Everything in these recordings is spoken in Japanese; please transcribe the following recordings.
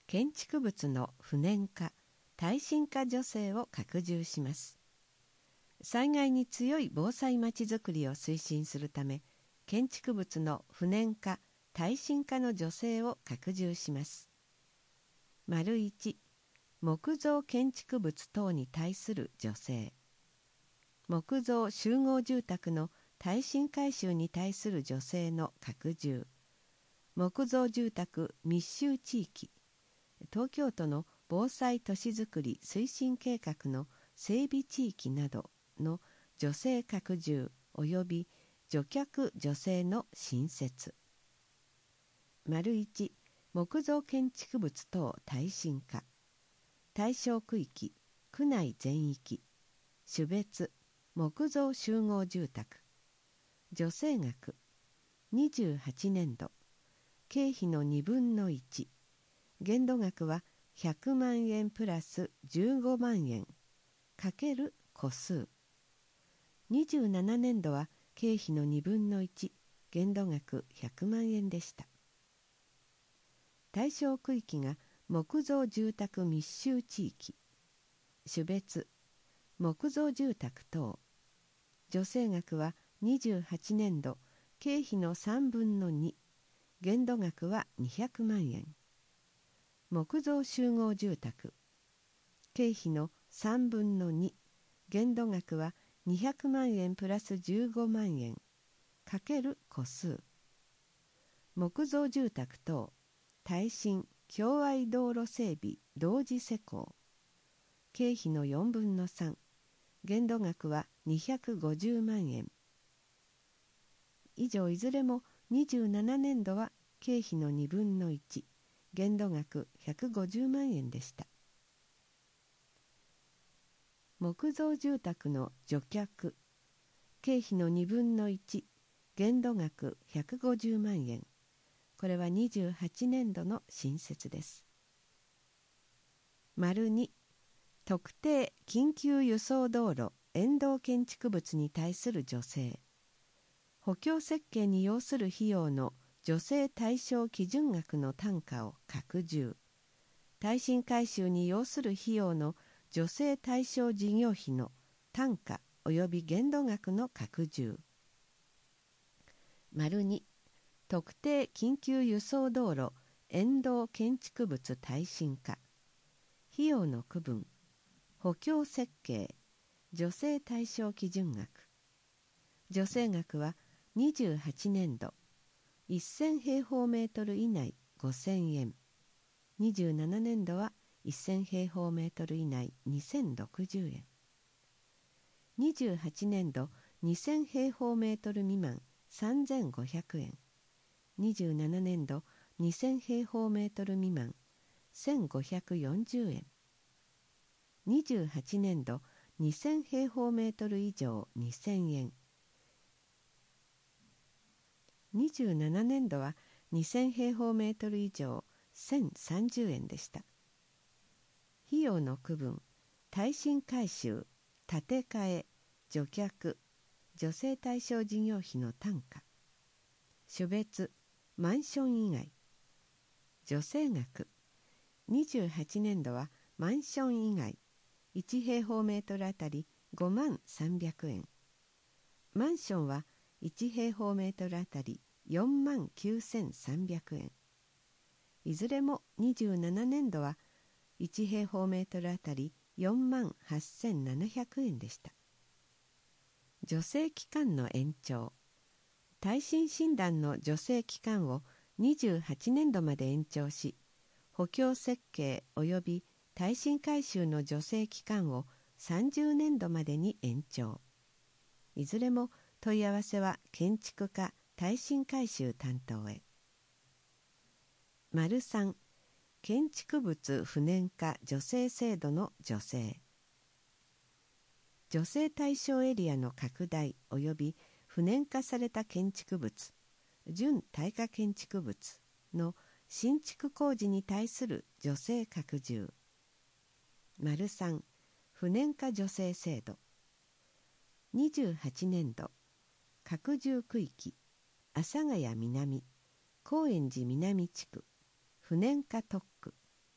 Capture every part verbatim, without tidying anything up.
建築物の不燃化・耐震化助成を拡充します。災害に強い防災まちづくりを推進するため、建築物の不燃化・耐震化の助成を拡充します。丸いち、木造建築物等に対する助成。木造集合住宅の耐震改修に対する助成の拡充。木造住宅密集地域。東京都の防災都市づくり推進計画の整備地域などの助成拡充及び除却助成の新設。丸いち、木造建築物等耐震化。対象区域、区内全域。種別、木造集合住宅。助成額、にじゅうはちねんど、経費のにぶんのいち。限度額はひゃくまんえんプラスじゅうごまんえんかける個数。にじゅうななねんどは経費のにぶんのいち、限度額ひゃくまんえんでした。対象区域が木造住宅密集地域。種別、木造住宅等。助成額はにじゅうはちねんど、経費のさんぶんのに、限度額はにひゃくまんえん。木造集合住宅。経費のさんぶんのに、限度額はにひゃくまんえんプラスじゅうごまんえんかける個数。木造住宅等耐震共愛道路整備同時施工。経費のよんぶんのさん、限度額はにひゃくごじゅうまんえん。以上いずれもにじゅうななねんどは経費のにぶんのいち、限度額ひゃくごじゅうまんえんでした。木造住宅の除却。経費のにぶんのいち、限度額ひゃくごじゅうまんえん。これはにじゅうはちねんどの新設です。丸に、特定緊急輸送道路沿道建築物に対する助成。補強設計に要する費用の助成対象基準額の単価を拡充。耐震改修に要する費用の助成対象事業費の単価及び限度額の拡充。丸に、特定緊急輸送道路沿道建築物耐震化。費用の区分。補強設計。助成対象基準額。助成額はにじゅうはちねんど、せんへいほうメートル以内ごせんえん。にじゅうななねんどはせんへいほうメートル以内にせんろくじゅうえん。にじゅうはちねんどにせんへいほうメートル未満さんぜんごひゃくえん。にじゅうななねんどにせんへいほうメートル未満せんごひゃくよんじゅうえん。にじゅうはちねんどにせんへいほうメートル以上にせんえん。にじゅうななねんどはにせんへいほうメートル以上せんさんじゅうえんでした。費用の区分。耐震改修、建て替え、除却、助成対象事業費の単価。種別、マンション以外。助成額。にじゅうはちねんどはマンション以外いちへいほうメートルあたりごまんさんびゃくえん。マンションはいちへいほうメートルあたりよんまんきゅうせんさんびゃくえん。いずれもにじゅうななねんどはいちへいほうメートルあたりよんまんはっせんななひゃくえんでした。助成期間の延長。耐震診断の助成期間をにじゅうはちねんどまで延長し、補強設計及び耐震改修の助成期間をさんじゅうねんどまでに延長。いずれも問い合わせは建築課耐震改修担当へ。丸さん、建築物不燃化助成制度の助成。助成対象エリアの拡大及び不燃化された建築物、準耐火建築物の新築工事に対する助成拡充。丸さん、不燃化助成制度。にじゅうはちねんど、拡充区域、阿佐ヶ谷南、高円寺南地区、不燃化特区。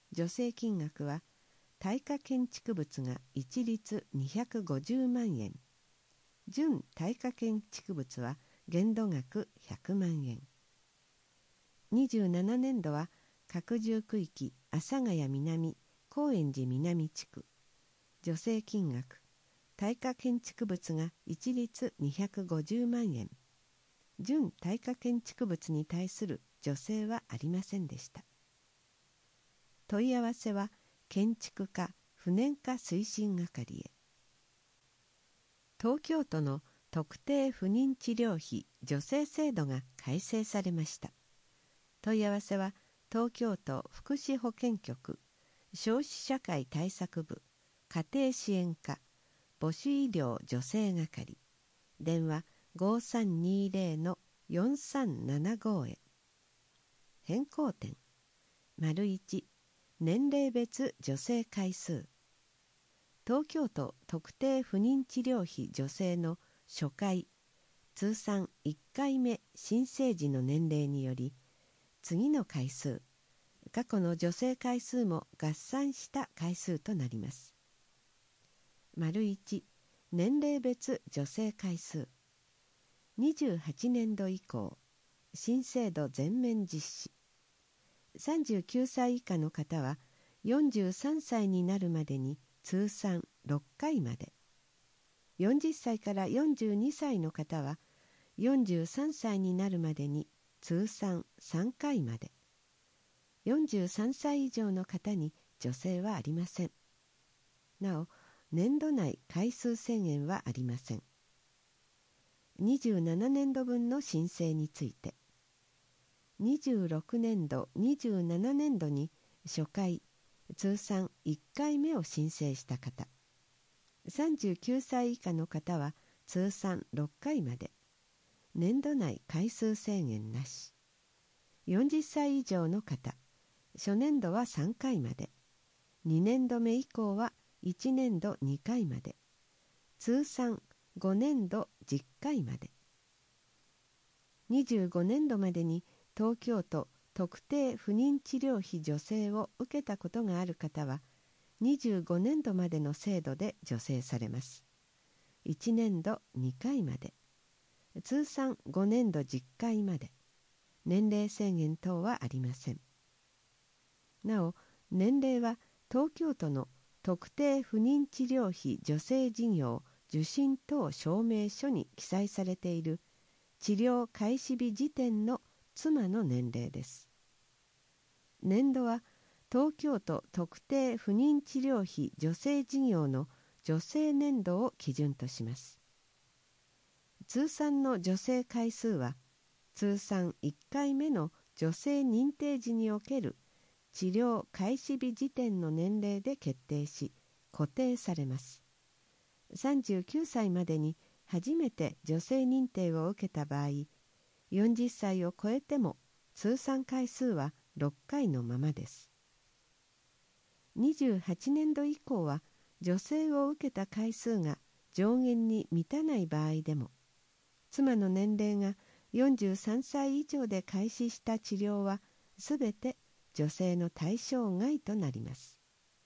助成金額は耐火建築物が一律にひゃくごじゅうまんえん、準耐火建築物は限度額ひゃくまんえん。にじゅうななねんどは拡充区域阿佐ヶ谷南高円寺南地区、助成金額耐火建築物が一律にひゃくごじゅうまんえん、準耐火建築物に対する助成はありませんでした。問い合わせは建築課不燃化推進係へ。東京都の特定不妊治療費助成制度が改正されました。問い合わせは東京都福祉保健局消費社会対策部家庭支援課母子医療助成係、電話 ごさんにゼロ のよんさんななご へ。変更点 いち 年齢別助成回数。東京都特定不妊治療費助成の初回通算いっかいめ申請時の年齢により、次の回数、過去の助成回数も合算した回数となります。いち、年齢別助成回数。にじゅうはちねんど以降、新制度全面実施。さんじゅうきゅうさい以下の方はよんじゅうさんさいになるまでに通算ろっかいまで、よんじゅっさいからよんじゅうにさいの方はよんじゅうさんさいになるまでに通算さんかいまで、よんじゅうさんさい以上の方に助成はありません。なお、年度内回数制限はありません。にじゅうななねんどぶんの申請について、にじゅうろくねんどにじゅうななねんどに初回通算いっかいめを申請した方、さんじゅうきゅうさい以下の方は通算ろっかいまで、年度内回数制限なし。よんじゅっさい以上の方、初年度はさんかいまで、にねんどめ以降はいちねんどにかいまで、通算ごねんどじゅっかいまで。にじゅうごねんどまでに東京都特定不妊治療費助成を受けたことがある方は、にじゅうごねんどまでの制度で助成されます。いちねんどにかいまで、通算ごねんどじゅっかいまで、年齢制限等はありません。なお、年齢は東京都の特定不妊治療費助成事業受診等証明書に記載されている治療開始日時点の妻の年齢です。年度は東京都特定不妊治療費助成事業の助成年度を基準とします。通算の助成回数は通算いっかいめの助成認定時における治療開始日時点の年齢で決定し固定されます。さんじゅうきゅうさいまでに初めて助成認定を受けた場合、よんじゅっさいを超えても通算回数はろっかいのままです。にじゅうはちねんど以降は助成を受けた回数が上限に満たない場合でも、妻の年齢がよんじゅうさんさい以上で開始した治療はすべて助成の対象外となります。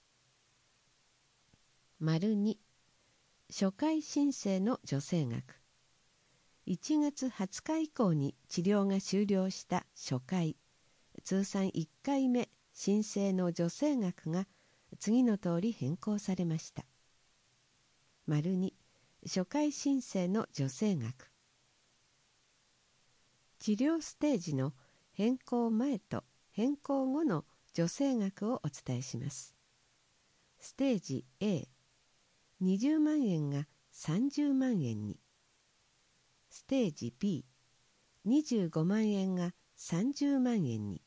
に、初回申請の助成額。いちがつはつか以降に治療が終了した初回、通算いっかいめ申請の助成額が次の通り変更されました。に、初回申請の助成額。治療ステージの変更前と変更後の助成額をお伝えします。ステージ A、にじゅうまんえんがさんじゅうまんえんに。ステージ B、にじゅうごまんえんがさんじゅうまんえんに。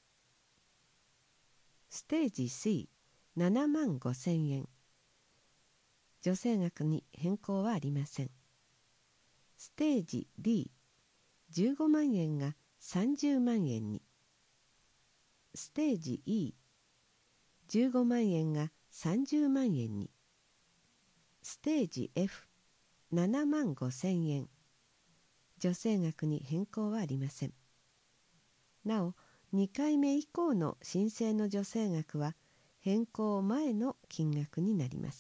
ステージ C、ななまんごせんえん。助成額に変更はありません。ステージ D、じゅうごまんえんがさんじゅうまんえんに。ステージ E、じゅうごまんえんがさんじゅうまんえんに。ステージ F、ななまんごせんえん。助成額に変更はありません。なお、にかいめ以降の申請の助成額は変更前の金額になります。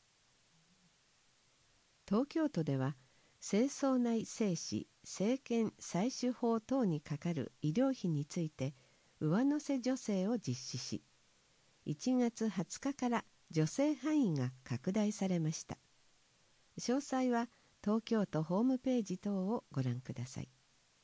東京都では精巣内精子生検採取法等にかかる医療費について上乗せ助成を実施し、いちがつはつかから助成範囲が拡大されました。詳細は東京都ホームページ等をご覧ください。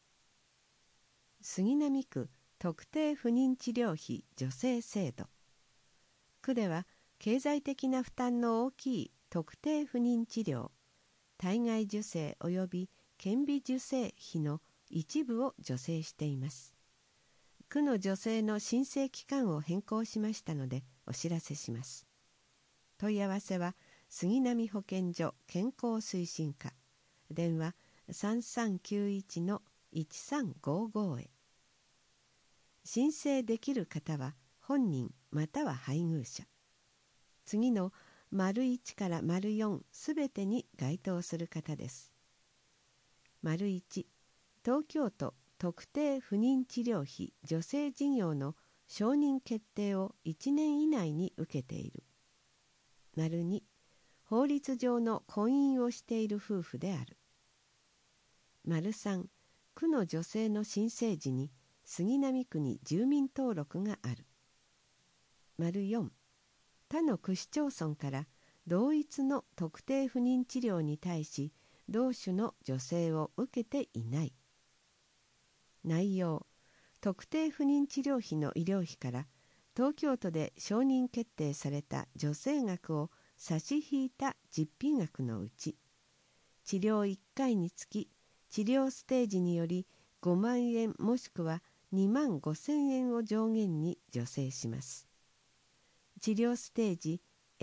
杉並区特定不妊治療費助成制度。区では経済的な負担の大きい特定不妊治療、体外受精及び顕微授精費の一部を助成しています。区の助成の申請期間を変更しましたのでお知らせします。問い合わせは杉並保健所健康推進課、電話 さんさんきゅういちのいちさんごご へ。申請できる方は本人または配偶者、次の丸いちから丸よんすべてに該当する方です。丸いち、東京都特定不妊治療費助成事業の承認決定をいちねん以内に受けている。丸に、法律上の婚姻をしている夫婦である。丸さん、区の助成の申請時に杉並区に住民登録がある。丸よん、他の区市町村から同一の特定不妊治療に対し同種の助成を受けていない。内容、特定不妊治療費の医療費から東京都で承認決定された助成額を差し引いた実費額のうち、治療いっかいにつき治療ステージによりごまんえんもしくはにまんごせんえんを上限に助成します。治療ステージ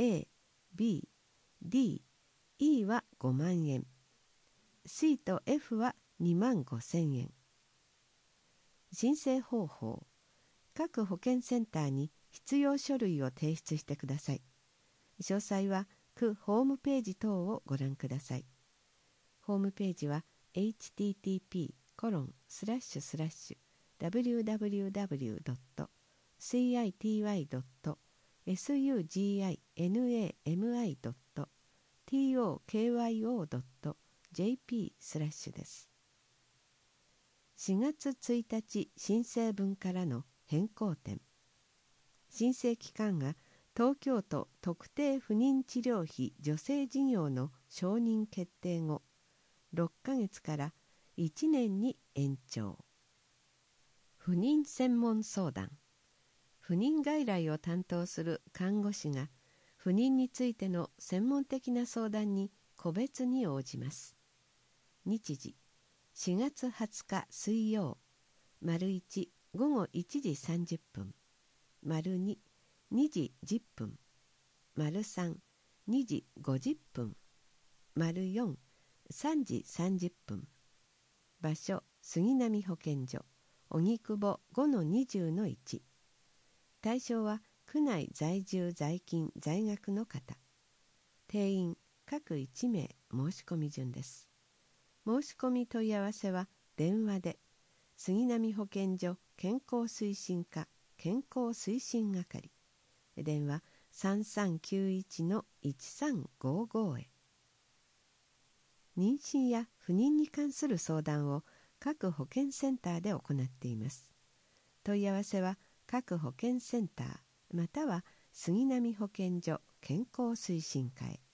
A、B、D、E はごまんえん、C と F はにまんごせんえん。申請方法、各保健センターに必要書類を提出してください。詳細は区ホームページ等をご覧ください。ホームページは エイチティーティーピーコロンスラッシュスラッシュダブリューダブリューダブリュードットシーアイティーワイドットエスユージーアイエヌエーエムアイドットティーオーケーワイオードットジェーピースラッシュです。しがつついたち申請分からの変更点。申請期間が東京都特定不妊治療費助成事業の承認決定後ろっかげつからいちねんに延長。不妊専門相談。不妊外来を担当する看護師が不妊についての専門的な相談に個別に応じます。日時しがつはつか水曜、丸いちごごいちじさんじゅっぷん、丸ににじじゅっぷん、丸さんにじごじゅっぷん、丸よんさんじさんじゅっぷん。場所杉並保健所荻窪 ごのにじゅうのいち。対象は区内在住在勤在学の方。定員各いちめい申し込み順です。申し込み問い合わせは電話で杉並保健所健康推進課健康推進係、電話 さんさんきゅういちのいちさんごご へ。妊娠や不妊に関する相談を各保健センターで行っています。問い合わせは各保健センターまたは杉並保健所健康推進課へ。